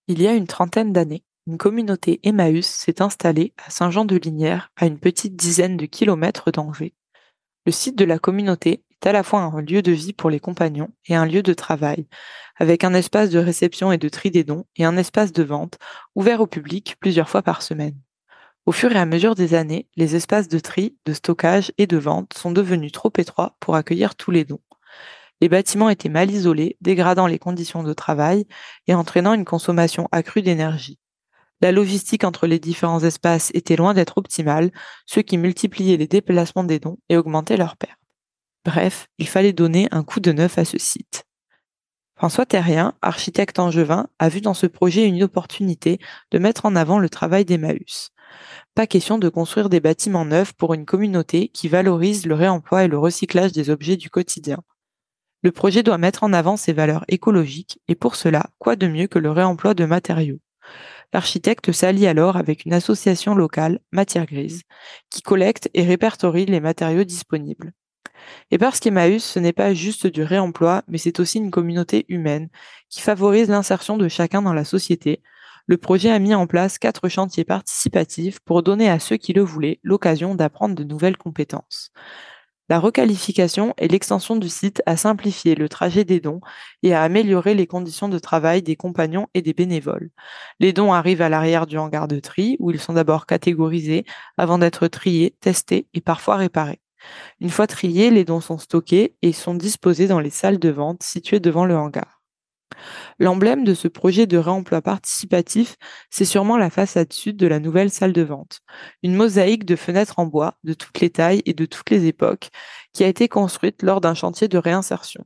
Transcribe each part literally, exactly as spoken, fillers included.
Il y a une trentaine d'années, une communauté Emmaüs s'est installée à Saint-Jean-de-Lignières, à une petite dizaine de kilomètres d'Angers. Le site de la communauté est à la fois un lieu de vie pour les compagnons et un lieu de travail, avec un espace de réception et de tri des dons et un espace de vente ouvert au public plusieurs fois par semaine. Au fur et à mesure des années, les espaces de tri, de stockage et de vente sont devenus trop étroits pour accueillir tous les dons. Les bâtiments étaient mal isolés, dégradant les conditions de travail et entraînant une consommation accrue d'énergie. La logistique entre les différents espaces était loin d'être optimale, ce qui multipliait les déplacements des dons et augmentait leurs pertes. Bref, il fallait donner un coup de neuf à ce site. François Terrien, architecte angevin, a vu dans ce projet une opportunité de mettre en avant le travail d'Emmaüs. Pas question de construire des bâtiments neufs pour une communauté qui valorise le réemploi et le recyclage des objets du quotidien. Le projet doit mettre en avant ses valeurs écologiques et pour cela, quoi de mieux que le réemploi de matériaux. L'architecte s'allie alors avec une association locale, Matière Grise, qui collecte et répertorie les matériaux disponibles. Et parce qu'Emmaüs, ce n'est pas juste du réemploi, mais c'est aussi une communauté humaine qui favorise l'insertion de chacun dans la société, le projet a mis en place quatre chantiers participatifs pour donner à ceux qui le voulaient l'occasion d'apprendre de nouvelles compétences. La requalification et l'extension du site a simplifié le trajet des dons et a amélioré les conditions de travail des compagnons et des bénévoles. Les dons arrivent à l'arrière du hangar de tri où ils sont d'abord catégorisés avant d'être triés, testés et parfois réparés. Une fois triés, les dons sont stockés et sont disposés dans les salles de vente situées devant le hangar. L'emblème de ce projet de réemploi participatif, c'est sûrement la façade sud de la nouvelle salle de vente. Une mosaïque de fenêtres en bois, de toutes les tailles et de toutes les époques, qui a été construite lors d'un chantier de réinsertion.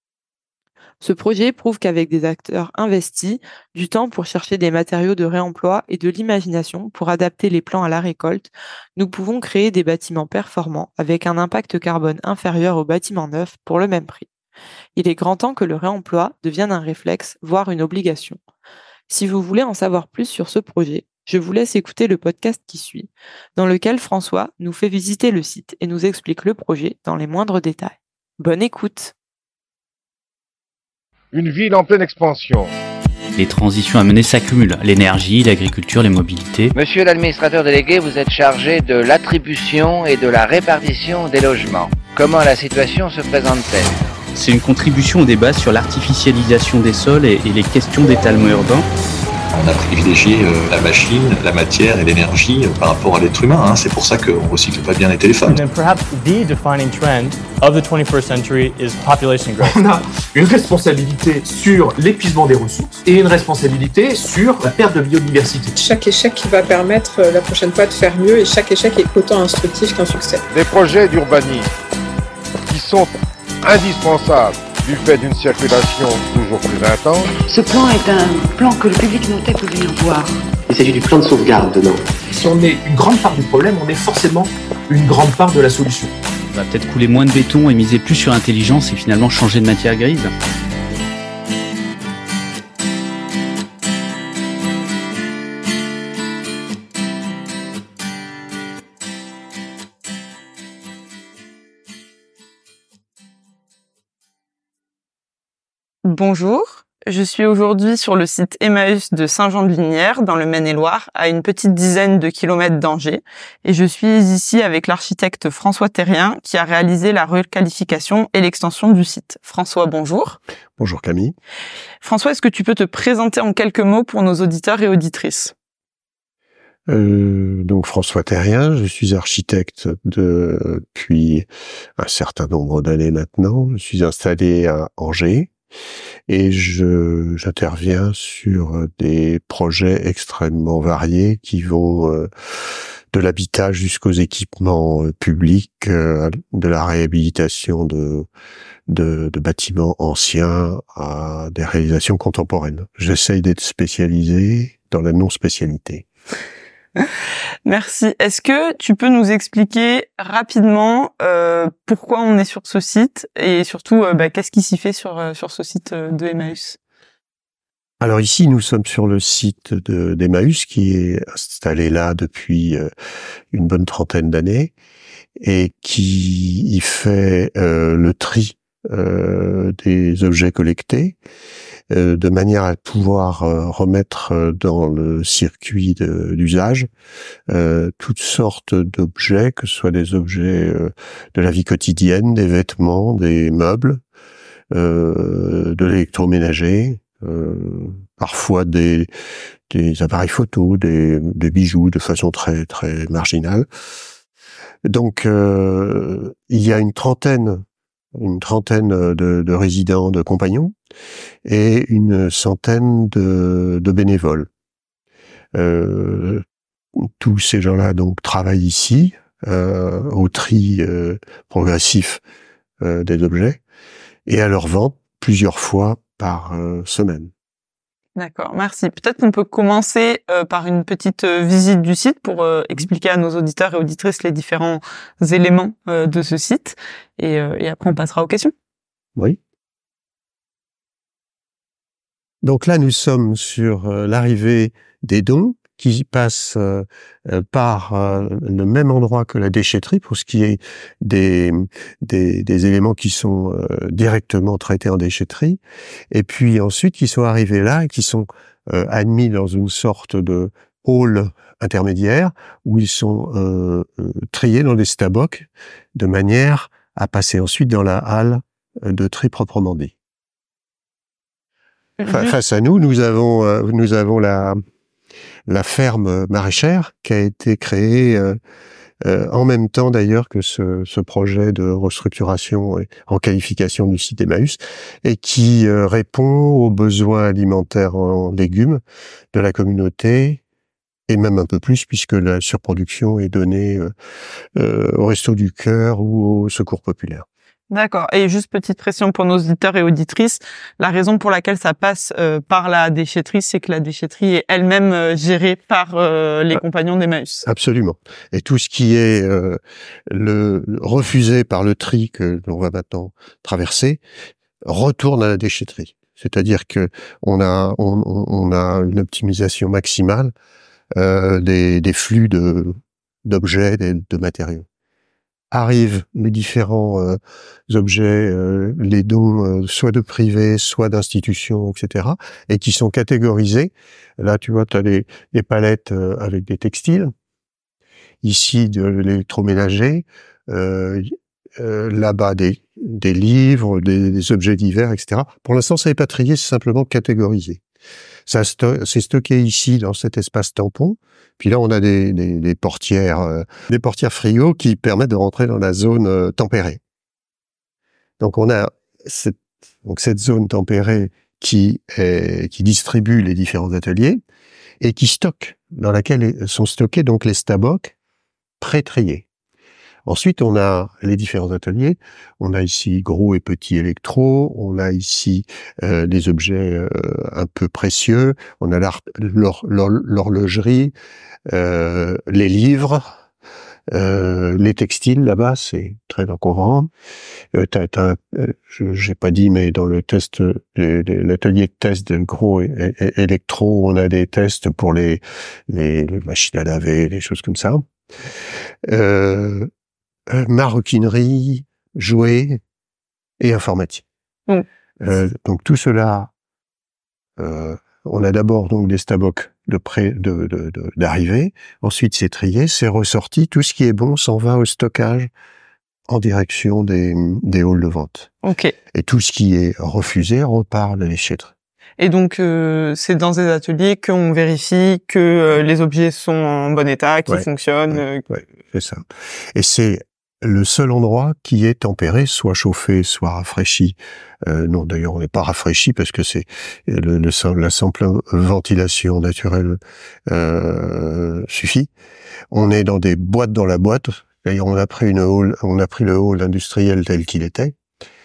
Ce projet prouve qu'avec des acteurs investis, du temps pour chercher des matériaux de réemploi et de l'imagination pour adapter les plans à la récolte, nous pouvons créer des bâtiments performants avec un impact carbone inférieur aux bâtiments neufs pour le même prix. Il est grand temps que le réemploi devienne un réflexe, voire une obligation. Si vous voulez en savoir plus sur ce projet, je vous laisse écouter le podcast qui suit, dans lequel François nous fait visiter le site et nous explique le projet dans les moindres détails. Bonne écoute! Une ville en pleine expansion. Les transitions à mener s'accumulent, l'énergie, l'agriculture, les mobilités. Monsieur l'administrateur délégué, vous êtes chargé de l'attribution et de la répartition des logements. Comment la situation se présente-t-elle ? C'est une contribution au débat sur l'artificialisation des sols et, et les questions d'étalement urbain. On a privilégié euh, la machine, la matière et l'énergie euh, par rapport à l'être humain. Hein. C'est pour ça qu'on ne recycle pas bien les téléphones. And perhaps the defining trend of the twenty-first century is population growth. On a une responsabilité sur l'épuisement des ressources et une responsabilité sur la perte de biodiversité. Chaque échec qui va permettre euh, la prochaine fois de faire mieux et chaque échec est autant instructif qu'un succès. Des projets d'urbanisme qui sont indispensables du fait d'une circulation toujours plus intense. Ce plan est un plan que le public nantais peut venir voir. Il s'agit du plan de sauvegarde, non ? Si on est une grande part du problème, on est forcément une grande part de la solution. On va peut-être couler moins de béton et miser plus sur l'intelligence et finalement changer de matière grise. Bonjour, je suis aujourd'hui sur le site Emmaüs de Saint-Jean-de-Lignières, dans le Maine-et-Loire, à une petite dizaine de kilomètres d'Angers, et je suis ici avec l'architecte François Terrien, qui a réalisé la requalification et l'extension du site. François, bonjour. Bonjour Camille. François, est-ce que tu peux te présenter en quelques mots pour nos auditeurs et auditrices ? Euh, donc François Terrien, je suis architecte de, depuis un certain nombre d'années maintenant. Je suis installé à Angers. Et je j'interviens sur des projets extrêmement variés qui vont euh, de l'habitat jusqu'aux équipements euh, publics, euh, de la réhabilitation de, de de bâtiments anciens à des réalisations contemporaines. J'essaye d'être spécialisé dans la non-spécialité. Merci. Est-ce que tu peux nous expliquer rapidement euh, pourquoi on est sur ce site et surtout euh, bah, qu'est-ce qui s'y fait sur euh, sur ce site euh, de Emmaüs ? Alors ici, nous sommes sur le site de, d'Emmaüs qui est installé là depuis euh, une bonne trentaine d'années et qui y fait euh, le tri euh, des objets collectés euh, de manière à pouvoir euh, remettre euh, dans le circuit de, d'usage euh, toutes sortes d'objets, que ce soit des objets euh, de la vie quotidienne, des vêtements, des meubles, euh, de l'électroménager, euh, parfois des, des appareils photo, des, des bijoux de façon très très marginale. Donc euh, il y a une trentaine une trentaine de, de résidents, de compagnons, et une centaine de, de bénévoles. Euh, tous ces gens-là donc travaillent ici euh, au tri euh, progressif euh, des objets et à leur vente plusieurs fois par euh, semaine. D'accord, merci. Peut-être qu'on peut commencer euh, par une petite euh, visite du site pour euh, expliquer à nos auditeurs et auditrices les différents éléments euh, de ce site, et, euh, et après on passera aux questions. Oui. Donc là, nous sommes sur euh, l'arrivée des dons qui passent euh, euh, par euh, le même endroit que la déchetterie pour ce qui est des, des, des éléments qui sont euh, directement traités en déchetterie, et puis ensuite qui sont arrivés là et qui sont euh, admis dans une sorte de hall intermédiaire où ils sont euh, euh, triés dans des stabocs de manière à passer ensuite dans la halle de tri proprement dit. Fa- face à nous, nous avons, euh, nous avons la la ferme maraîchère qui a été créée euh, euh, en même temps d'ailleurs que ce, ce projet de restructuration et en qualification du site Emmaüs, et qui euh, répond aux besoins alimentaires en légumes de la communauté, et même un peu plus puisque la surproduction est donnée euh, euh, au Resto du Cœur ou au Secours Populaire. D'accord. Et juste petite précision pour nos auditeurs et auditrices, la raison pour laquelle ça passe euh, par la déchetterie, c'est que la déchetterie est elle-même euh, gérée par euh, les compagnons d'Emmaüs. Absolument. Et tout ce qui est euh, le refusé par le tri que l'on va maintenant traverser retourne à la déchetterie. C'est-à-dire que on a on, on a une optimisation maximale euh, des, des flux de d'objets, des, de matériaux. Arrivent les différents euh, objets, euh, les dons, euh, soit de privés, soit d'institutions, et cetera, et qui sont catégorisés. Là, tu vois, tu as des, des palettes euh, avec des textiles. Ici, de l'électroménager. Euh, euh, là-bas, des, des livres, des, des objets divers, et cetera. Pour l'instant, ça n'est pas trié, c'est simplement catégorisé. Ça sto- c'est stocké ici, dans cet espace tampon. Puis là, on a des, des, des portières, euh, des portières frigo qui permettent de rentrer dans la zone euh, tempérée. Donc, on a cette, donc cette zone tempérée qui est, qui distribue les différents ateliers et qui stocke, dans laquelle sont stockés donc les stabocs pré-triés. Ensuite, on a les différents ateliers. On a ici gros et petits électros. On a ici euh, des objets euh, un peu précieux. On a l'art, l'hor, l'hor, l'horlogerie, euh, les livres, euh, les textiles. Là-bas, c'est très encombrant. Euh, t'as, t'as, euh, je, j'ai pas dit, mais dans le test, les, les, l'atelier de test de gros et, et, et électro, on a des tests pour les, les, les machines à laver, des choses comme ça. Euh, Euh, maroquinerie, jouets et informatique. Mmh. Euh, donc tout cela, euh, on a d'abord donc des stabocs de près de, de, de d'arrivée. Ensuite c'est trié, c'est ressorti. Tout ce qui est bon s'en va au stockage en direction des des halls de vente. Ok. Et tout ce qui est refusé repart à la déchetterie. Et donc, euh, c'est dans ces ateliers qu'on vérifie que euh, les objets sont en bon état, qu'ils ouais, fonctionnent. Ouais, euh... ouais, c'est ça. Et c'est le seul endroit qui est tempéré, soit chauffé, soit rafraîchi. Euh, non, d'ailleurs, on n'est pas rafraîchi parce que c'est le, le la simple ventilation naturelle euh, suffit. On est dans des boîtes dans la boîte. D'ailleurs, on a pris une hall, on a pris le hall industriel tel qu'il était.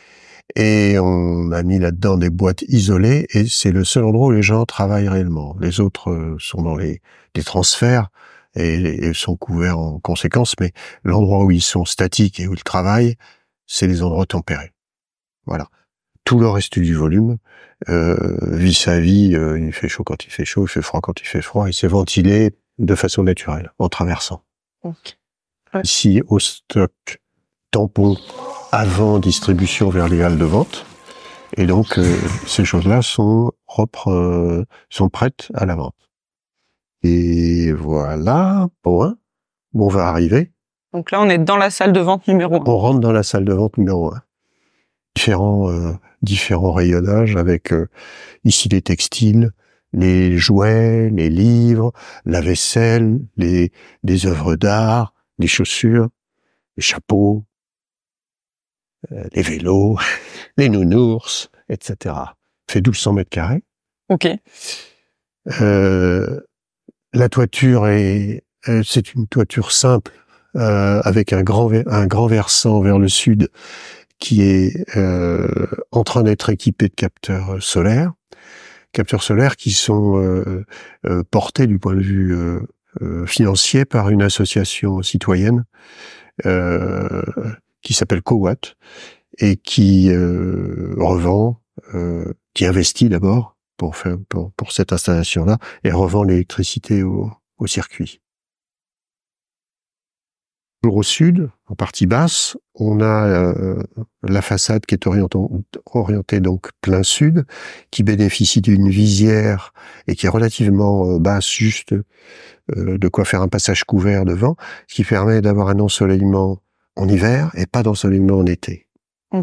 Et on a mis là-dedans des boîtes isolées, et c'est le seul endroit où les gens travaillent réellement. Les autres euh, sont dans les, les transferts et, et sont couverts en conséquence, mais l'endroit où ils sont statiques et où ils travaillent, c'est les endroits tempérés. Voilà. Tout le reste du volume euh, vit sa vie, euh, il fait chaud quand il fait chaud, il fait froid quand il fait froid, et c'est ventilé de façon naturelle, en traversant. Okay. Ouais. Ici, au stock tampon, avant distribution vers les halles de vente, Et donc, euh, ces choses-là sont propres, euh, sont prêtes à la vente. Et voilà, bon, hein, on va arriver. Donc là, on est dans la salle de vente numéro un. On rentre dans la salle de vente numéro un. Différents, euh, différents rayonnages avec euh, ici les textiles, les jouets, les livres, la vaisselle, les, les œuvres d'art, les chaussures, les chapeaux, euh, les vélos, les nounours, et cetera. Ça fait douze cents mètres carrés. Ok. Euh, la toiture est, euh, c'est une toiture simple euh, avec un grand, un grand versant vers le sud qui est euh, en train d'être équipé de capteurs solaires, capteurs solaires qui sont euh, euh, portés du point de vue euh, euh, financier par une association citoyenne euh, qui s'appelle Cowatt et qui euh, revend, euh, qui investit d'abord pour faire pour, pour cette installation-là et revend l'électricité au, au circuit. Au sud, en partie basse, on a euh, la façade qui est orientée, orientée donc plein sud, qui bénéficie d'une visière et qui est relativement euh, basse, juste euh, de quoi faire un passage couvert devant, ce qui permet d'avoir un ensoleillement en hiver et pas d'ensoleillement en été. Mm.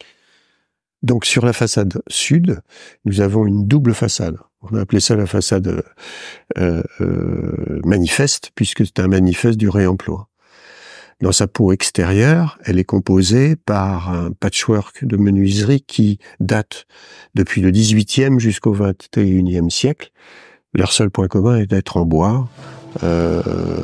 Donc sur la façade sud, nous avons une double façade. On a appelé ça la façade euh, euh, manifeste, puisque c'est un manifeste du réemploi. Dans sa peau extérieure, elle est composée par un patchwork de menuiserie qui date depuis le dix-huitième jusqu'au vingt et unième siècle. Leur seul point commun est d'être en bois, euh,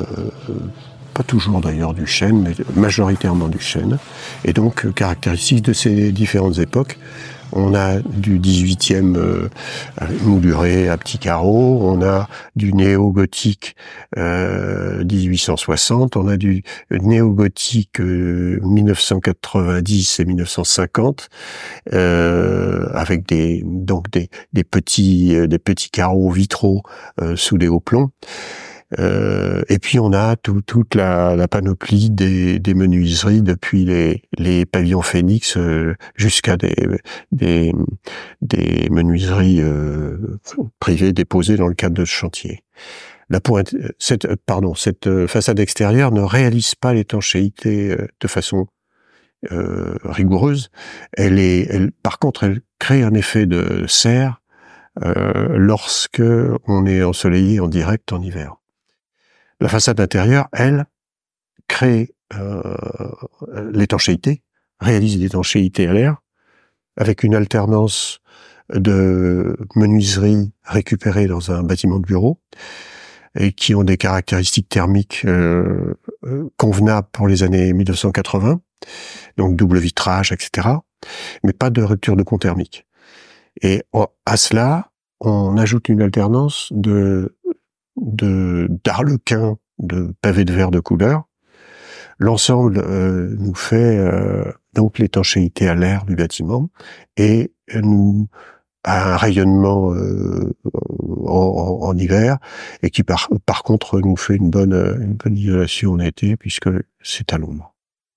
pas toujours d'ailleurs du chêne, mais majoritairement du chêne. Et donc, caractéristique de ces différentes époques, on a du dix-huitième euh, mouluré à petits carreaux, on a du néo-gothique euh, dix-huit cent soixante, on a du néo-gothique euh, mille neuf cent quatre-vingt-dix et mille neuf cent cinquante, euh, avec des donc des, des petits euh, des petits carreaux vitraux euh, sous des hauts plombs. Euh, et puis on a tout, toute la, la panoplie des, des menuiseries depuis les, les pavillons Phénix euh, jusqu'à des, des, des menuiseries euh, privées déposées dans le cadre de ce chantier. La pointe, cette, pardon, cette façade extérieure ne réalise pas l'étanchéité de façon euh, rigoureuse. Elle est, elle, par contre, elle crée un effet de serre euh, lorsque on est ensoleillé en direct en hiver. La façade intérieure, elle, crée euh, l'étanchéité, réalise l'étanchéité à l'air, avec une alternance de menuiseries récupérées dans un bâtiment de bureau, et qui ont des caractéristiques thermiques euh, convenables pour les années mille neuf cent quatre-vingts, donc double vitrage, et cetera, mais pas de rupture de pont thermique. Et à cela, on ajoute une alternance de de d'arlequin, de pavés de verre de couleur. L'ensemble euh, nous fait euh, donc l'étanchéité à l'air du bâtiment et nous a un rayonnement euh, en, en, en hiver et qui par, par contre nous fait une bonne une bonne isolation en été puisque c'est à l'ombre.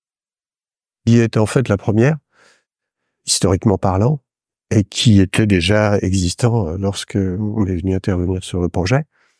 Il est en fait la première, historiquement parlant, et qui était déjà existant lorsque on est venu intervenir sur le projet.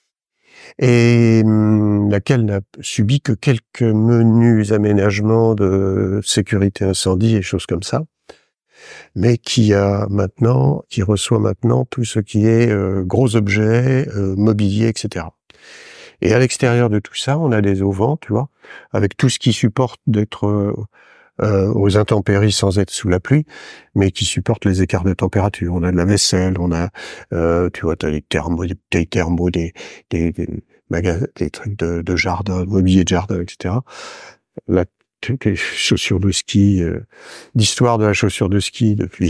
Et hum, laquelle n'a subi que quelques menus aménagements de sécurité incendie et choses comme ça, mais qui a maintenant, qui reçoit maintenant tout ce qui est euh, gros objets, euh, mobilier, et cetera. Et à l'extérieur de tout ça, on a des auvents, tu vois, avec tout ce qui supporte d'être euh, euh, aux intempéries sans être sous la pluie, mais qui supporte les écarts de température. On a de la vaisselle, on a, euh, tu vois, t'as les thermos, des bouteilles thermos, des, des, des, magasins, des trucs de, de jardin, mobilier de jardin, et cetera. Là, les chaussures de ski, euh, l'histoire de la chaussure de ski depuis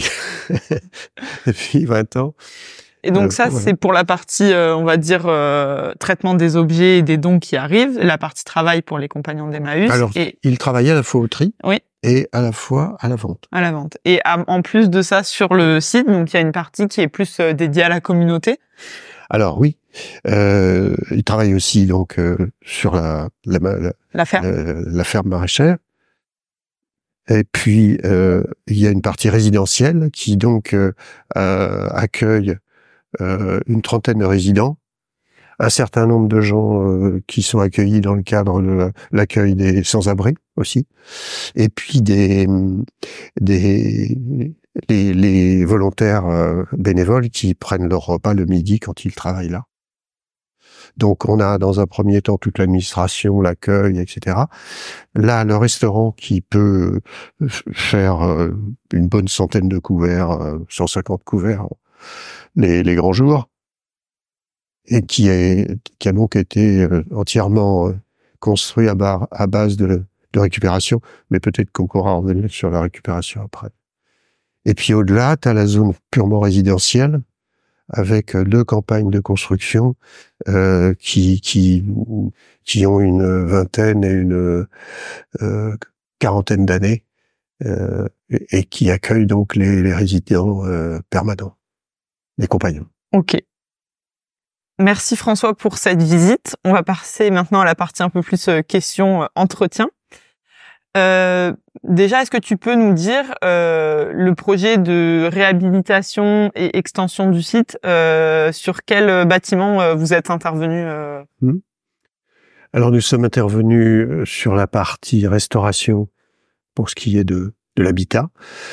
depuis vingt ans. Et donc ça, euh, voilà. C'est pour la partie, euh, on va dire, euh, traitement des objets et des dons qui arrivent, la partie travail pour les compagnons d'Emmaüs. Alors, et... il travaillait à la fois au tri oui. et à la fois à la vente. À la vente. Et à, en plus de ça, sur le site, donc il y a une partie qui est plus euh, dédiée à la communauté. Alors oui, euh, il travaille aussi donc euh, sur la la, la, la ferme, la, la ferme maraîchère. Et puis, euh, il y a une partie résidentielle qui donc euh, euh, accueille euh, une trentaine de résidents, un certain nombre de gens euh, qui sont accueillis dans le cadre de l'accueil des sans-abri aussi, et puis des des les, les volontaires euh, bénévoles qui prennent leur repas le midi quand ils travaillent là. Donc on a dans un premier temps toute l'administration, l'accueil, et cetera. Là, le restaurant qui peut faire euh, une bonne centaine de couverts, euh, cent cinquante couverts les, les grands jours, et qui, est, qui a donc été euh, entièrement euh, construit à, bar, à base de, de récupération, mais peut-être qu'on pourra revenir sur la récupération après. Et puis au-delà, tu as la zone purement résidentielle, avec deux campagnes de construction euh, qui qui qui ont une vingtaine et une euh, quarantaine d'années euh, et, et qui accueillent donc les, les résidents euh, permanents, les compagnons. Ok. Merci François pour cette visite. On va passer maintenant à la partie un peu plus euh, questions euh, entretien. Euh, déjà, est-ce que tu peux nous dire euh, le projet de réhabilitation et extension du site, euh, sur quel bâtiment euh, vous êtes intervenu euh... mmh. Alors, nous sommes intervenus sur la partie restauration pour ce qui est de, de l'habitat.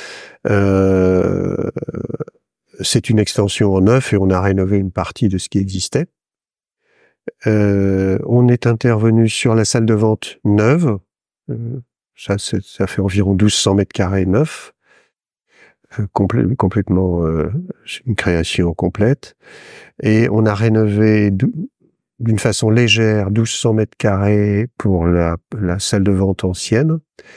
Euh, c'est une extension en neuf et on a rénové une partie de ce qui existait. Euh, on est intervenu sur la salle de vente neuve. Euh, Ça, c'est, ça fait environ douze cents mètres carrés neufs, euh, complè- complètement euh, une création complète. Et on a rénové d'une façon légère douze cents mètres carrés pour la, la salle de vente ancienne,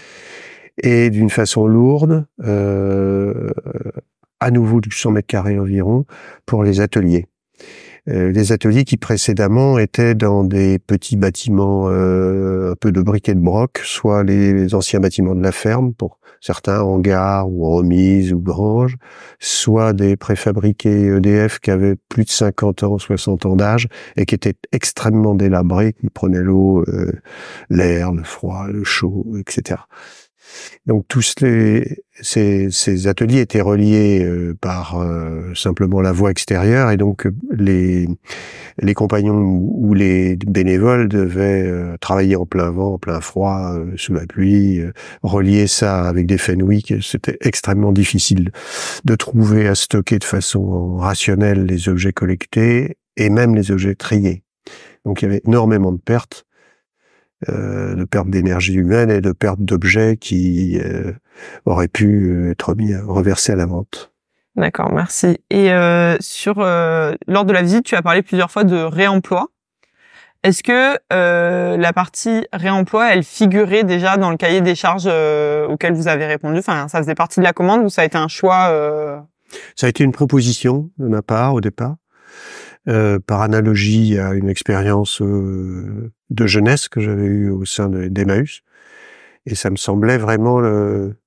et d'une façon lourde, euh, à nouveau douze cents mètres carrés environ pour les ateliers. Euh, les ateliers qui précédemment étaient dans des petits bâtiments euh, un peu de briques et de broc, soit les, les anciens bâtiments de la ferme, pour certains hangars ou remises ou granges, soit des préfabriqués E D F qui avaient plus de cinquante ans, soixante ans d'âge et qui étaient extrêmement délabrés, qui prenaient l'eau, euh, l'air, le froid, le chaud, et cetera. Donc tous les, ces, ces ateliers étaient reliés euh, par euh, simplement la voie extérieure, et donc les, les compagnons ou les bénévoles devaient euh, travailler en plein vent, en plein froid, euh, sous la pluie, euh, relier ça avec des Fenwick. C'était extrêmement difficile de trouver à stocker de façon rationnelle les objets collectés et même les objets triés. Donc il y avait énormément de pertes. Euh, de perte d'énergie humaine et de perte d'objets qui euh, auraient pu être mis, reversés à la vente. D'accord, merci. Et euh, sur euh, lors de la visite, tu as parlé plusieurs fois de réemploi. Est-ce que euh, la partie réemploi, elle figurait déjà dans le cahier des charges euh, auquel vous avez répondu? Enfin, ça faisait partie de la commande ou ça a été un choix euh... Ça a été une proposition de ma part au départ. Euh, par analogie à une expérience euh, de jeunesse que j'avais eue au sein de, d'Emmaüs. Et ça me semblait vraiment le,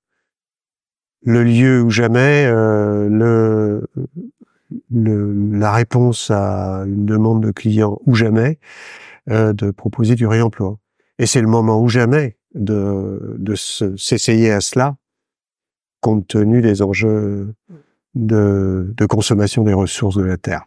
le lieu où jamais euh, le, le, la réponse à une demande de client ou jamais euh, de proposer du réemploi. Et c'est le moment ou jamais de, de se, s'essayer à cela, compte tenu des enjeux de, de consommation des ressources de la Terre.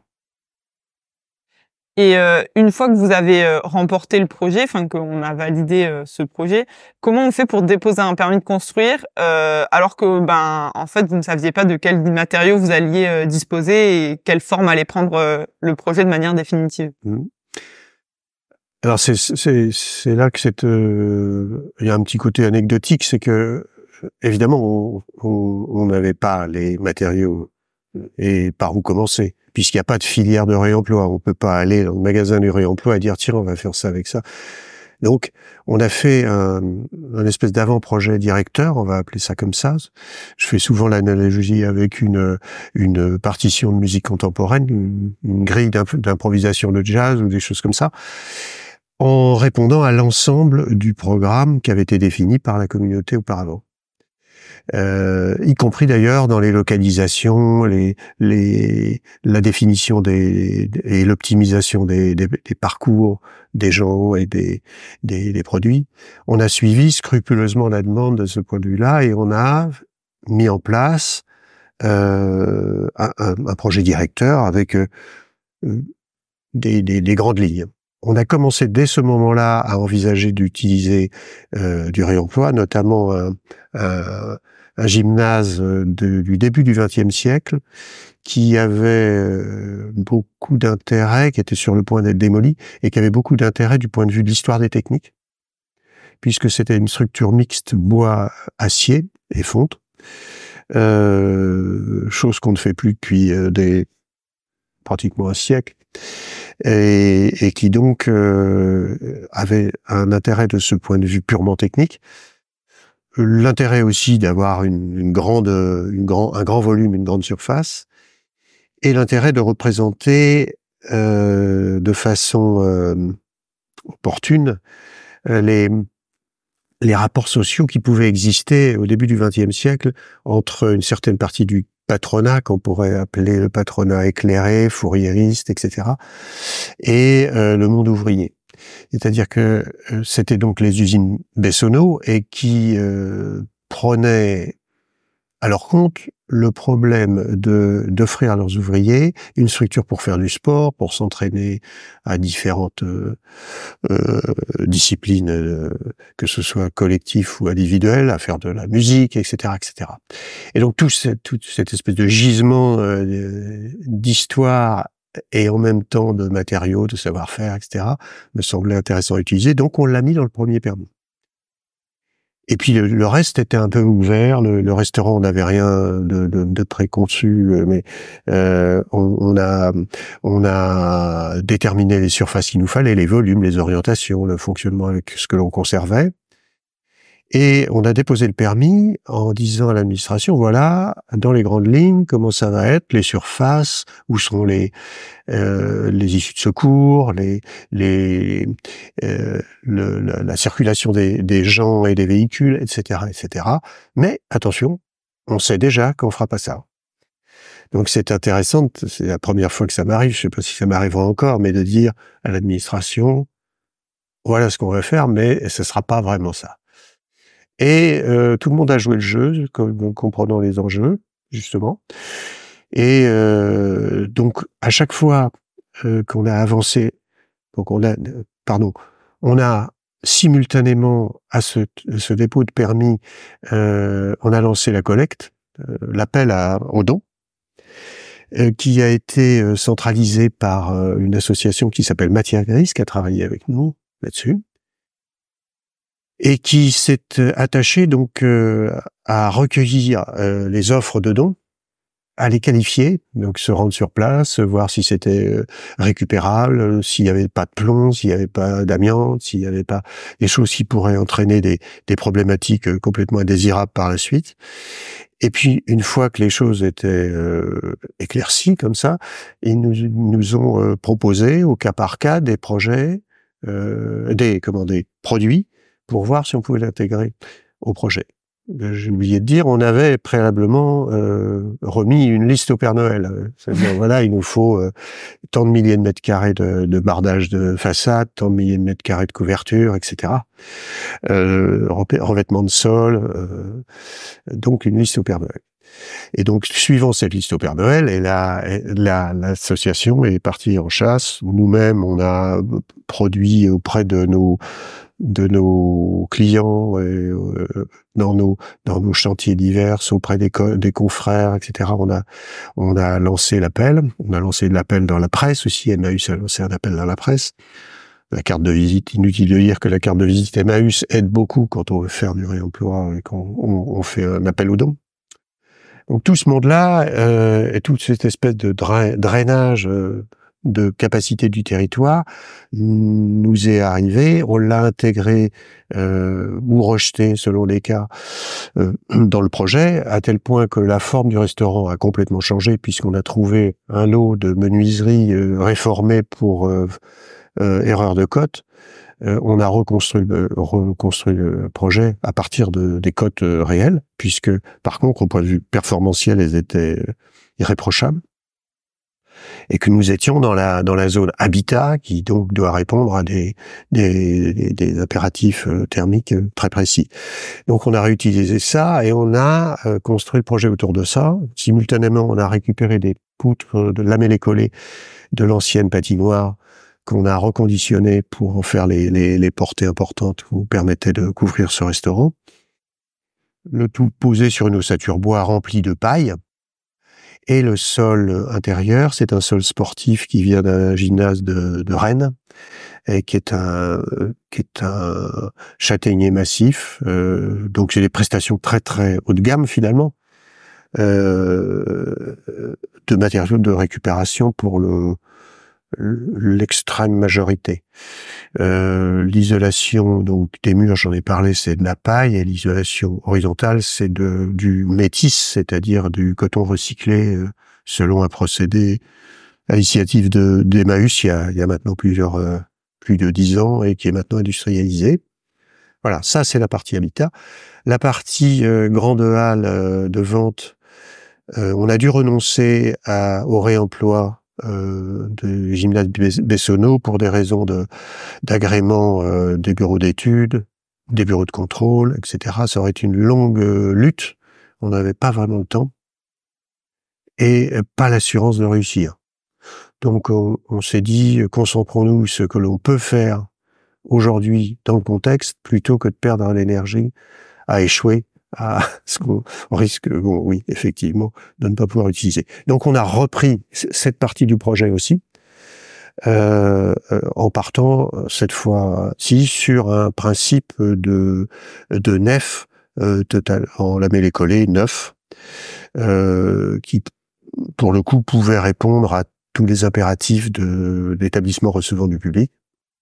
Et euh, une fois que vous avez euh, remporté le projet, enfin qu'on a validé euh, ce projet, comment on fait pour déposer un permis de construire euh, alors que ben en fait vous ne saviez pas de quels matériaux vous alliez euh, disposer et quelle forme allait prendre euh, le projet de manière définitive? Mmh. Alors c'est c'est c'est là que c'est euh, il y a un petit côté anecdotique, c'est que évidemment on n'avait pas les matériaux et par où commencer, puisqu'il n'y a pas de filière de réemploi. On peut pas aller dans le magasin du réemploi et dire tiens on va faire ça avec ça. Donc on a fait un, un espèce d'avant-projet directeur, on va appeler ça comme ça. Je fais souvent l'analogie avec une une partition de musique contemporaine, une, une grille d'improvisation de jazz ou des choses comme ça, en répondant à l'ensemble du programme qui avait été défini par la communauté auparavant. euh, y compris d'ailleurs dans les localisations, les, les, la définition des, et l'optimisation des, des, des parcours des gens et des, des, des produits. On a suivi scrupuleusement la demande de ce point de vue-là et on a mis en place euh, un, un projet directeur avec euh, des, des, des grandes lignes. On a commencé dès ce moment-là à envisager d'utiliser euh, du réemploi, notamment un, un, un gymnase de, du début du vingtième siècle qui avait euh, beaucoup d'intérêt, qui était sur le point d'être démoli et qui avait beaucoup d'intérêt du point de vue de l'histoire des techniques, puisque c'était une structure mixte bois-acier et fonte, euh, chose qu'on ne fait plus depuis euh, des pratiquement un siècle. Et, et qui donc euh, avait un intérêt de ce point de vue purement technique. L'intérêt aussi d'avoir une, une grande, une grand, un grand volume, une grande surface, et l'intérêt de représenter euh, de façon euh, opportune euh, les les rapports sociaux qui pouvaient exister au début du vingtième siècle entre une certaine partie du patronat, qu'on pourrait appeler le patronat éclairé, fourriériste, et cetera, et euh, le monde ouvrier. C'est-à-dire que euh, c'était donc les usines Bessonneau et qui euh, prenaient à leur compte le problème de d'offrir à leurs ouvriers une structure pour faire du sport, pour s'entraîner à différentes euh, euh, disciplines, euh, que ce soit collectif ou individuel, à faire de la musique, et cetera, et cetera. Et donc tout cette, toute cette espèce de gisement euh, d'histoire et en même temps de matériaux, de savoir-faire, et cetera, me semblait intéressant à utiliser. Donc on l'a mis dans le premier permis. Et puis le, le reste était un peu ouvert. Le, le restaurant, on n'avait rien de, de, de préconçu, mais euh, on, on a on a déterminé les surfaces qu'il nous fallait, les volumes, les orientations, le fonctionnement avec ce que l'on conservait. Et on a déposé le permis en disant à l'administration, voilà, dans les grandes lignes, comment ça va être, les surfaces, où sont les euh, les issues de secours, les les euh, le, la, la circulation des, des gens et des véhicules, et cetera, et cetera. Mais attention, on sait déjà qu'on fera pas ça. Donc c'est intéressant, c'est la première fois que ça m'arrive, je sais pas si ça m'arrivera encore, mais de dire à l'administration, voilà ce qu'on va faire, mais ce sera pas vraiment ça. Et euh, tout le monde a joué le jeu, comme, comprenant les enjeux, justement. Et euh, donc, à chaque fois euh, qu'on a avancé, donc on a, pardon, on a simultanément à ce, ce dépôt de permis, euh, on a lancé la collecte, euh, l'appel à, aux dons, euh, qui a été centralisé par euh, une association qui s'appelle Matière Grise, qui a travaillé avec nous là-dessus, et qui s'est attaché donc euh, à recueillir euh, les offres de dons, à les qualifier, donc se rendre sur place, voir si c'était euh, récupérable, s'il n'y avait pas de plomb, s'il n'y avait pas d'amiante, s'il n'y avait pas des choses qui pourraient entraîner des, des problématiques euh, complètement indésirables par la suite. Et puis, une fois que les choses étaient euh, éclaircies comme ça, ils nous, nous ont euh, proposé au cas par cas des projets, euh, des, comment, des produits, pour voir si on pouvait l'intégrer au projet. J'ai oublié de dire, on avait préalablement euh, remis une liste au Père Noël. C'est-à-dire, voilà, il nous faut euh, tant de milliers de mètres carrés de, de bardage de façade, tant de milliers de mètres carrés de couverture, et cetera. Euh, revêtement de sol, euh, donc une liste au Père Noël. Et donc, suivant cette liste au Père Noël, et la, la, l'association est partie en chasse. Nous-mêmes, on a produit auprès de nos de nos clients, et, euh, dans nos dans nos chantiers divers, auprès des, co- des confrères, et cetera. On a on a lancé l'appel. On a lancé l'appel dans la presse aussi. Emmaüs a lancé un appel dans la presse. La carte de visite, inutile de dire que la carte de visite Emmaüs aide beaucoup quand on veut faire du réemploi et qu'on on, on fait un appel aux dons. Donc tout ce monde-là, euh, et toute cette espèce de dra- drainage euh, de capacité du territoire nous est arrivé. On l'a intégré euh, ou rejeté selon les cas euh, dans le projet, à tel point que la forme du restaurant a complètement changé, puisqu'on a trouvé un lot de menuiserie euh, réformée pour euh, euh, erreur de cote. Euh, on a reconstruit le, reconstruit le projet à partir de, des cotes euh, réelles, puisque par contre, au point de vue performantiel, elles étaient euh, irréprochables, et que nous étions dans la dans la zone habitat, qui donc doit répondre à des des, des, des impératifs euh, thermiques euh, très précis. Donc on a réutilisé ça et on a euh, construit le projet autour de ça. Simultanément, on a récupéré des poutres de lamellé-collé de l'ancienne patinoire qu'on a reconditionné pour en faire les, les, les portées importantes qui vous permettaient de couvrir ce restaurant. Le tout posé sur une ossature bois remplie de paille. Et le sol intérieur, c'est un sol sportif qui vient d'un gymnase de, de Rennes, et qui est un, qui est un châtaignier massif. Euh, donc j'ai des prestations très très haut de gamme finalement, euh, de matériaux de récupération pour le l'extrême majorité. Euh, l'isolation donc des murs, j'en ai parlé, c'est de la paille, et l'isolation horizontale, c'est de du métis, c'est-à-dire du coton recyclé euh, selon un procédé à l'initiative de d'Emmaüs il y a, il y a maintenant plusieurs euh, plus de dix ans et qui est maintenant industrialisé. Voilà, ça c'est la partie habitat. La partie euh, grande halle euh, de vente, euh, on a dû renoncer à, au réemploi Euh, de gymnase Bessonneau pour des raisons de d'agrément euh, des bureaux d'études, des bureaux de contrôle, et cetera. Ça aurait été une longue euh, lutte. On n'avait pas vraiment le temps et euh, pas l'assurance de réussir. Donc on, on s'est dit, concentrons-nous ce que l'on peut faire aujourd'hui dans le contexte plutôt que de perdre l'énergie à échouer à ce qu'on risque, bon, oui, effectivement, de ne pas pouvoir utiliser. Donc, on a repris cette partie du projet aussi, euh, en partant cette fois-ci sur un principe de de nef euh, total en lamellé-collé neuf, euh, qui, pour le coup, pouvait répondre à tous les impératifs de l'établissement recevant du public.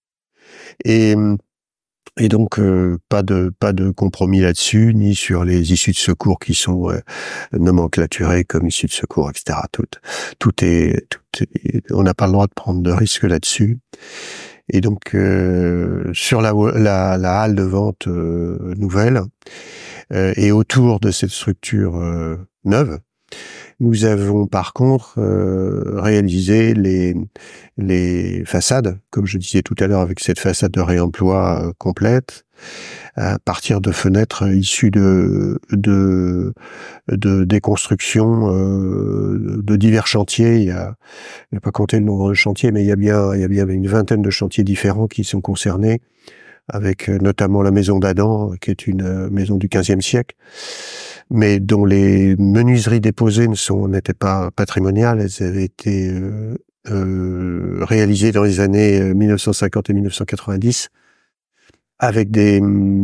Et Et donc euh, pas de pas de compromis là-dessus, ni sur les issues de secours qui sont euh, nomenclaturées comme issues de secours, et cetera. Tout, tout est, tout est, on n'a pas le droit de prendre de risques là-dessus. Et donc euh, sur la, la la halle de vente euh, nouvelle euh, et autour de cette structure euh, neuve, nous avons par contre euh, réalisé les les façades, comme je disais tout à l'heure, avec cette façade de réemploi euh, complète, à partir de fenêtres issues de de de déconstruction euh, de divers chantiers. Il y a, je n'ai pas compté le nombre de chantiers, mais il y a bien il y a bien une vingtaine de chantiers différents qui sont concernés, avec notamment la maison d'Adam, qui est une maison du quinzième siècle, mais dont les menuiseries déposées ne sont n'étaient pas patrimoniales. Elles avaient été euh, euh, réalisées dans les années mille neuf cent cinquante et mille neuf cent quatre-vingt-dix, avec des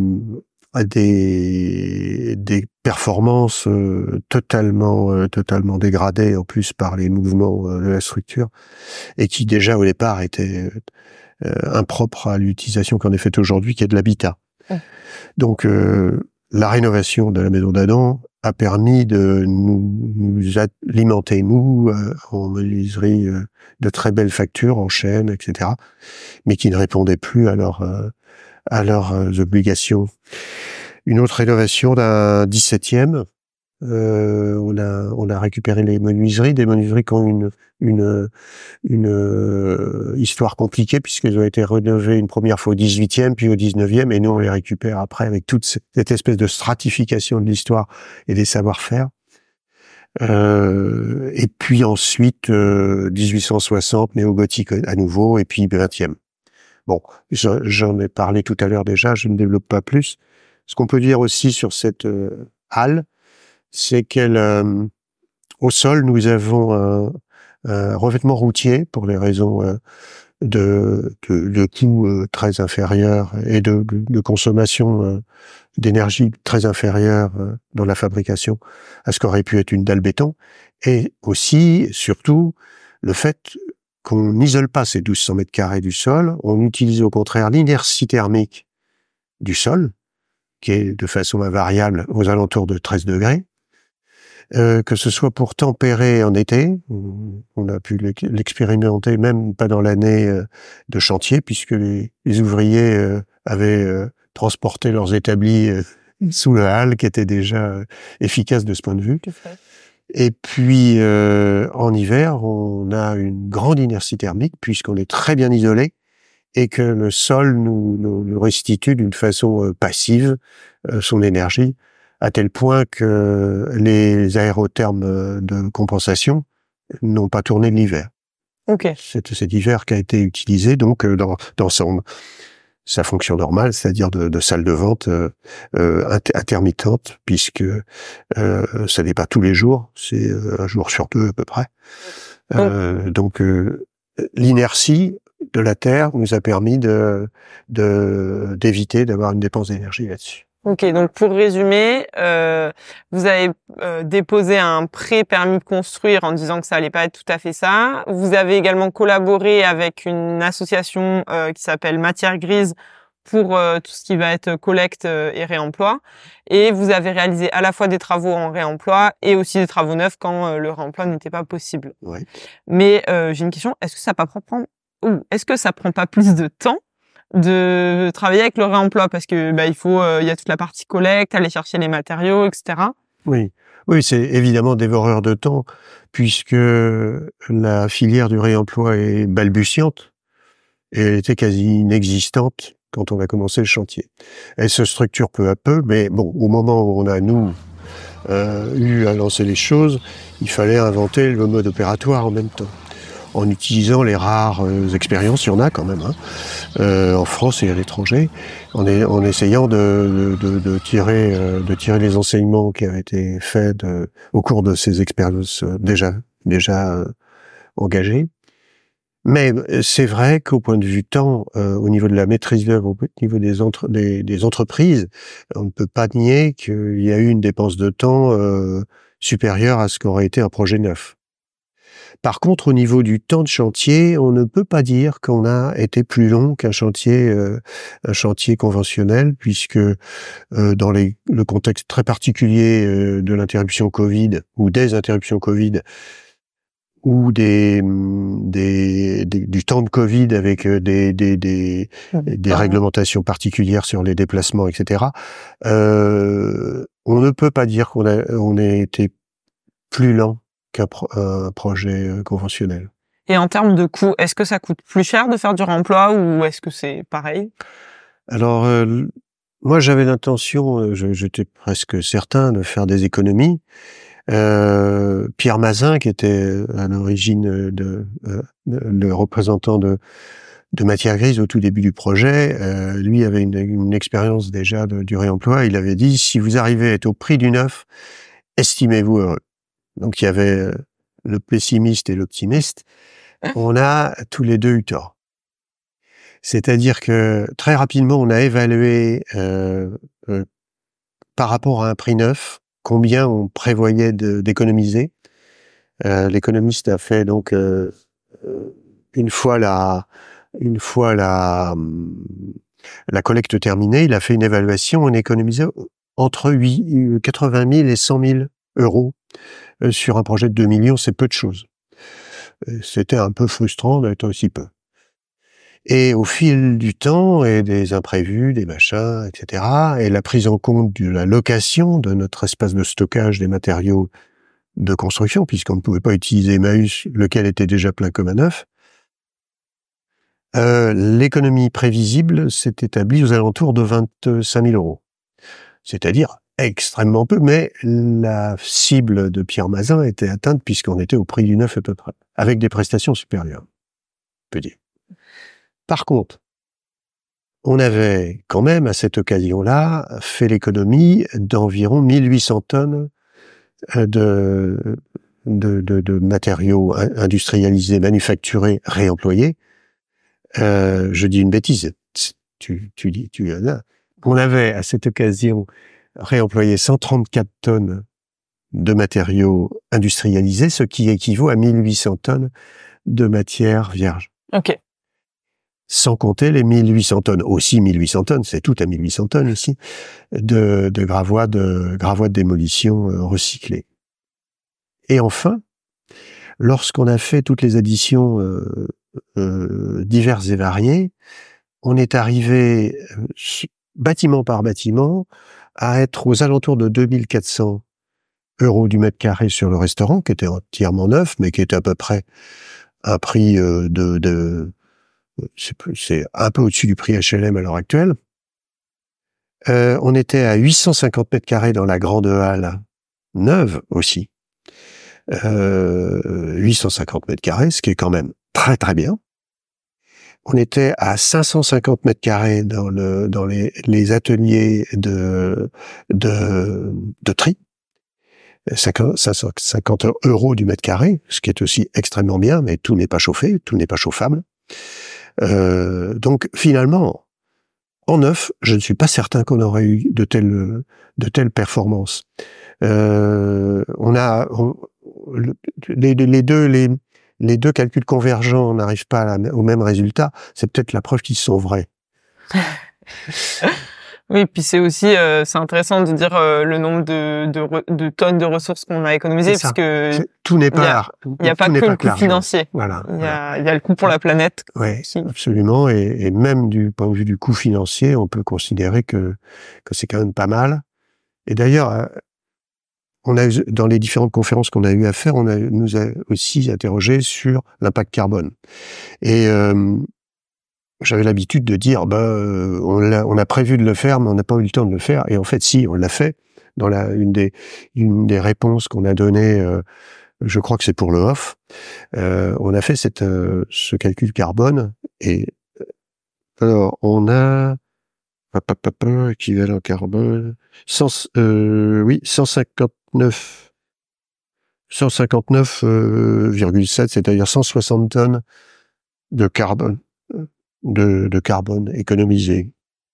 des des performances euh, totalement euh, totalement dégradées en plus par les mouvements euh, de la structure, et qui déjà au départ étaient euh, impropres à l'utilisation qu'on est faite aujourd'hui, qui est de l'habitat. Ouais. Donc euh, la rénovation de la maison d'Adam a permis de nous, nous alimenter, nous, euh, en menuiserie euh, de très belles factures, en chêne, et cetera, mais qui ne répondaient plus à, leur, euh, à leurs euh, obligations. Une autre rénovation d'un dix-septième, euh, on a on a récupéré les menuiseries, des menuiseries qui ont une une une euh, histoire compliquée, puisqu'elles ont été rénovées une première fois au dix-huitième, puis au dix-neuvième, et nous on les récupère après avec toute cette espèce de stratification de l'histoire et des savoir-faire. Euh, et puis ensuite euh, dix-huit cent soixante, néo-gothique à nouveau, et puis vingtième. Bon, j'en ai parlé tout à l'heure déjà, je ne développe pas plus. Ce qu'on peut dire aussi sur cette euh, halle, c'est qu'elle, euh, au sol, nous avons un, un revêtement routier pour les raisons euh, de, de, de coût euh, très inférieur et de, de, de consommation euh, d'énergie très inférieure euh, dans la fabrication à ce qu'aurait pu être une dalle béton, et aussi, surtout, le fait qu'on n'isole pas ces douze cents mètres carrés du sol, on utilise au contraire l'inertie thermique du sol, qui est de façon invariable aux alentours de treize degrés, euh, que ce soit pour tempérer en été, on a pu l'expérimenter même pas dans l'année de chantier, puisque les, les ouvriers euh, avaient euh, transporté leurs établis euh, sous le hall, qui était déjà euh, efficace de ce point de vue. Et puis, euh, en hiver, on a une grande inertie thermique, puisqu'on est très bien isolé, et que le sol nous, nous, nous restitue d'une façon euh, passive euh, son énergie, à tel point que les aérothermes de compensation n'ont pas tourné de l'hiver. Ok. C'est cet hiver qui a été utilisé donc dans, dans son, sa fonction normale, c'est-à-dire de, de salle de vente euh, intermittente, puisque euh, ça n'est pas tous les jours, c'est un jour sur deux à peu près. Euh, donc euh, l'inertie de la Terre nous a permis de, de d'éviter d'avoir une dépense d'énergie là-dessus. Ok, donc pour résumer, euh, vous avez euh, déposé un pré-permis de construire en disant que ça allait pas être tout à fait ça. Vous avez également collaboré avec une association euh, qui s'appelle Matière Grise pour euh, tout ce qui va être collecte euh, et réemploi. Et vous avez réalisé à la fois des travaux en réemploi et aussi des travaux neufs quand euh, le réemploi n'était pas possible. Ouais. Mais euh, j'ai une question, est-ce que ça pas prendre ou est-ce que ça prend pas plus de temps de travailler avec le réemploi, parce que bah il faut il euh, y a toute la partie collecte, aller chercher les matériaux, et cetera. Oui, oui, c'est évidemment dévoreur de temps, puisque la filière du réemploi est balbutiante et elle était quasi inexistante quand on a commencé le chantier. Elle se structure peu à peu, mais bon, au moment où on a nous euh, eu à lancer les choses, il fallait inventer le mode opératoire en même temps, en utilisant les rares euh, expériences, il y en a quand même, hein, euh, en France et à l'étranger, en, est, en essayant de, de, de, tirer, euh, de tirer les enseignements qui avaient été faits de, au cours de ces expériences euh, déjà, déjà euh, engagées. Mais c'est vrai qu'au point de vue temps, euh, au niveau de la maîtrise d'œuvre, au niveau des, entre, des, des entreprises, on ne peut pas nier qu'il y a eu une dépense de temps euh, supérieure à ce qu'aurait été un projet neuf. Par contre, au niveau du temps de chantier, on ne peut pas dire qu'on a été plus long qu'un chantier, euh, un chantier conventionnel, puisque euh, dans les, le contexte très particulier euh, de l'interruption Covid ou des interruptions Covid ou des, des, des du temps de Covid avec des des des, des réglementations particulières sur les déplacements, et cetera. Euh, on ne peut pas dire qu'on a on a été plus lent qu'un pro, un projet conventionnel. Et en termes de coût, est-ce que ça coûte plus cher de faire du réemploi ou est-ce que c'est pareil? Alors, euh, moi, j'avais l'intention, je, j'étais presque certain de faire des économies. Euh, Pierre Mazin, qui était à l'origine de, euh, le représentant de, de Matière Grise au tout début du projet, euh, lui avait une, une expérience déjà de, du réemploi. Il avait dit, si vous arrivez à être au prix du neuf, estimez-vous heureux. Donc il y avait le pessimiste et l'optimiste. On a tous les deux eu tort. C'est-à-dire que très rapidement, on a évalué euh, euh, par rapport à un prix neuf combien on prévoyait de, d'économiser. Euh, l'économiste a fait donc euh, une fois la une fois la la collecte terminée, il a fait une évaluation. On économisait entre quatre-vingt mille et cent mille euros. Sur un projet de deux millions, c'est peu de choses. C'était un peu frustrant d'être aussi peu. Et au fil du temps, et des imprévus, des machins, et cetera, et la prise en compte de la location de notre espace de stockage des matériaux de construction, puisqu'on ne pouvait pas utiliser Emmaüs, lequel était déjà plein comme un neuf, euh, l'économie prévisible s'est établie aux alentours de vingt-cinq mille euros. C'est-à-dire extrêmement peu, mais la cible de Pierre Mazin était atteinte puisqu'on était au prix du neuf à peu près, avec des prestations supérieures, on peut dire. Par contre, on avait quand même, à cette occasion-là, fait l'économie d'environ mille huit cents tonnes de, de, de, de matériaux industrialisés, manufacturés, réemployés. Euh, je dis une bêtise. Tu, tu dis, tu là. On avait, à cette occasion, réemployer cent trente-quatre tonnes de matériaux industrialisés, ce qui équivaut à mille huit cents tonnes de matière vierge. Ok. Sans compter les mille huit cents tonnes, aussi mille huit cents tonnes, c'est tout à mille huit cents tonnes ici, de, de gravois de, gravois de démolition recyclés. Et enfin, lorsqu'on a fait toutes les additions euh, euh, diverses et variées, on est arrivé euh, bâtiment par bâtiment à être aux alentours de deux mille quatre cents euros du mètre carré sur le restaurant, qui était entièrement neuf, mais qui était à peu près un prix euh, de, de c'est, c'est un peu au-dessus du prix H L M à l'heure actuelle. Euh, on était à huit cent cinquante mètres carrés dans la grande halle neuve aussi. Euh, huit cent cinquante mètres carrés, ce qui est quand même très très bien. On était à cinq cent cinquante mètres carrés dans le dans les, les ateliers de de de tri. cinq cent cinquante euros du mètre carré, ce qui est aussi extrêmement bien, mais tout n'est pas chauffé, tout n'est pas chauffable. Euh, donc finalement, en neuf, je ne suis pas certain qu'on aurait eu de telles de telles performances. Euh, on a on, les, les deux les les deux calculs convergents n'arrivent pas à la, au même résultat. C'est peut-être la preuve qu'ils sont vrais. Oui, puis c'est aussi euh, c'est intéressant de dire euh, le nombre de, de, re, de tonnes de ressources qu'on a économisées, parce que c'est, tout n'est pas il n'y a, a pas que pas le coût financier. Voilà. Il y voilà. a il y a le coût pour la planète. Oui, absolument. Et, et même du point de vue du coût financier, on peut considérer que que c'est quand même pas mal. Et d'ailleurs, on a dans les différentes conférences qu'on a eu à faire, on a nous a aussi interrogé sur l'impact carbone. Et euh, j'avais l'habitude de dire, bah, euh, on, l'a, on a prévu de le faire, mais on n'a pas eu le temps de le faire. Et en fait, si, on l'a fait. Dans la, une des, une des réponses qu'on a données, euh, je crois que c'est pour le off, euh, on a fait cette, euh, ce calcul carbone. Et alors, on a, papa, équivalent carbone, cent, euh, oui, cent cinquante-neuf, cent cinquante-neuf virgule sept, c'est-à-dire cent soixante tonnes de carbone. De, de carbone économisé.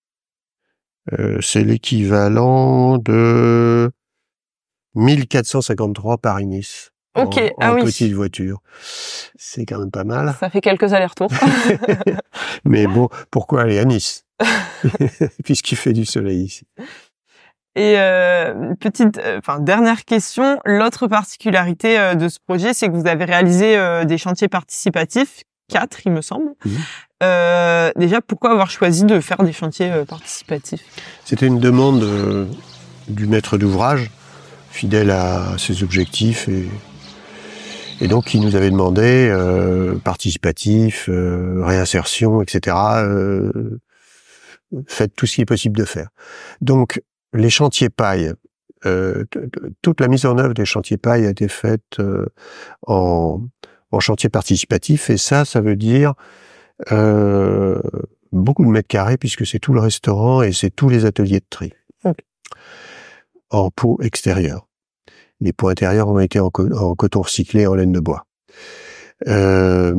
Euh, c'est l'équivalent de mille quatre cent cinquante-trois Paris-Nice. Ok, en, ah en oui. petite voiture. C'est quand même pas mal. Ça fait quelques allers-retours. Mais bon, pourquoi aller à Nice? Puisqu'il fait du soleil ici. Et euh, petite, enfin euh, dernière question. L'autre particularité euh, de ce projet, c'est que vous avez réalisé euh, des chantiers participatifs, quatre, il me semble. Mmh. Euh, déjà, pourquoi avoir choisi de faire des chantiers euh, participatifs? C'était une demande euh, du maître d'ouvrage, fidèle à ses objectifs, et, et donc il nous avait demandé euh, participatif, euh, réinsertion, et cetera. Euh, faites tout ce qui est possible de faire. Donc, les chantiers paille, euh, t- t- toute la mise en œuvre des chantiers paille a été faite euh, en, en chantier participatif, et ça, ça veut dire Euh, beaucoup de mètres carrés, puisque c'est tout le restaurant et c'est tous les ateliers de tri. Okay. En pot extérieur. Les pots intérieurs ont été en, co- en coton recyclé, en laine de bois. Euh,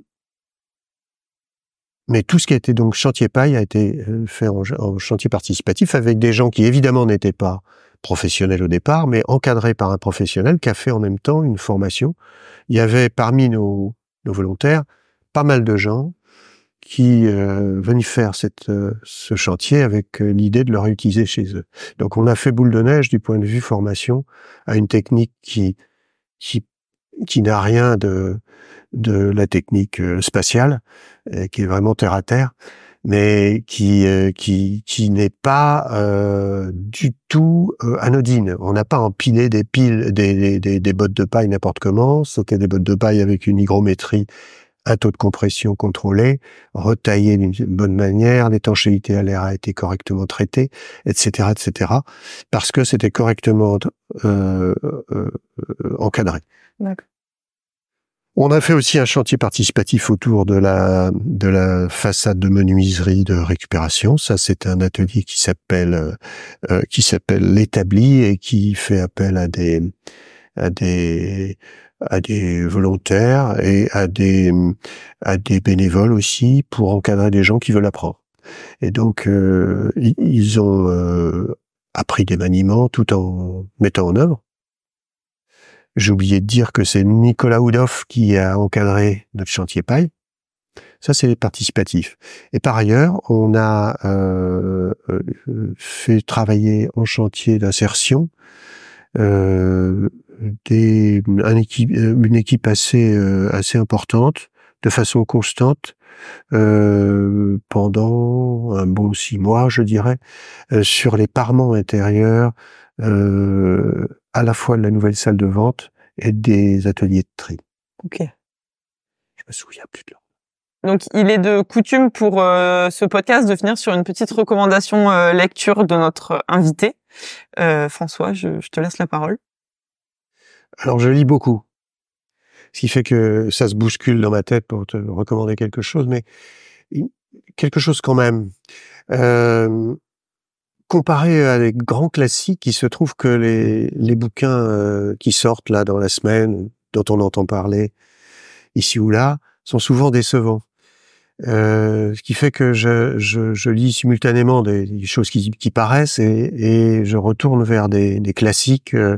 mais tout ce qui a été donc chantier paille a été fait en, en chantier participatif, avec des gens qui évidemment n'étaient pas professionnels au départ, mais encadrés par un professionnel qui a fait en même temps une formation. Il y avait parmi nos, nos volontaires pas mal de gens qui euh, venaient faire cette, euh, ce chantier avec euh, l'idée de le réutiliser chez eux. Donc on a fait boule de neige du point de vue formation à une technique qui qui, qui n'a rien de de la technique euh, spatiale, euh, qui est vraiment terre à terre, mais qui euh, qui qui n'est pas euh, du tout euh, anodine. On n'a pas empilé des piles des des des bottes de paille n'importe comment, sauter des bottes de paille avec une hygrométrie, un taux de compression contrôlé, retaillé d'une bonne manière, l'étanchéité à l'air a été correctement traitée, et cetera, et cetera, parce que c'était correctement euh, euh, encadré. D'accord. On a fait aussi un chantier participatif autour de la de la façade de menuiserie de récupération. Ça, c'est un atelier qui s'appelle euh, qui s'appelle l'établi et qui fait appel à des à des à des volontaires et à des à des bénévoles aussi pour encadrer des gens qui veulent apprendre. Et donc euh, ils ont euh, appris des maniements tout en mettant en œuvre. J'ai oublié de dire que c'est Nicolas Houdoff qui a encadré notre chantier paille. Ça, c'est les participatifs. Et par ailleurs, on a euh, fait travailler en chantier d'insertion euh, des, un équipe, une équipe assez, euh, assez importante, de façon constante, euh, pendant un bon six mois, je dirais, euh, sur les parements intérieurs, euh, à la fois de la nouvelle salle de vente et des ateliers de tri. Ok. Je me souviens plus de l'heure. Donc, il est de coutume pour euh, ce podcast de finir sur une petite recommandation euh, lecture de notre invité. Euh, François, je, je te laisse la parole. Alors, je lis beaucoup. Ce qui fait que ça se bouscule dans ma tête pour te recommander quelque chose, mais quelque chose quand même. Euh, comparé à les grands classiques, il se trouve que les, les bouquins euh, qui sortent là dans la semaine, dont on entend parler ici ou là, sont souvent décevants. Euh, ce qui fait que je, je, je lis simultanément des, des choses qui, qui paraissent et, et je retourne vers des, des classiques euh,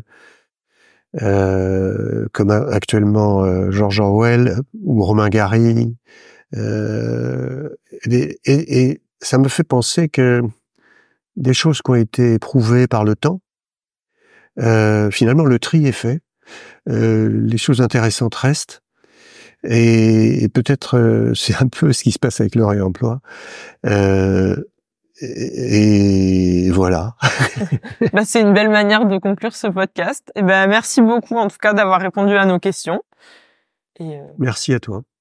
euh, comme actuellement euh, George Orwell ou Romain Gary. Euh, et, et, et ça me fait penser que des choses qui ont été éprouvées par le temps, euh, finalement le tri est fait, euh, les choses intéressantes restent. Et, et peut-être euh, c'est un peu ce qui se passe avec le réemploi. Euh, et, et voilà. Bah, c'est une belle manière de conclure ce podcast. Et ben, merci beaucoup en tout cas d'avoir répondu à nos questions. Et euh... Merci à toi.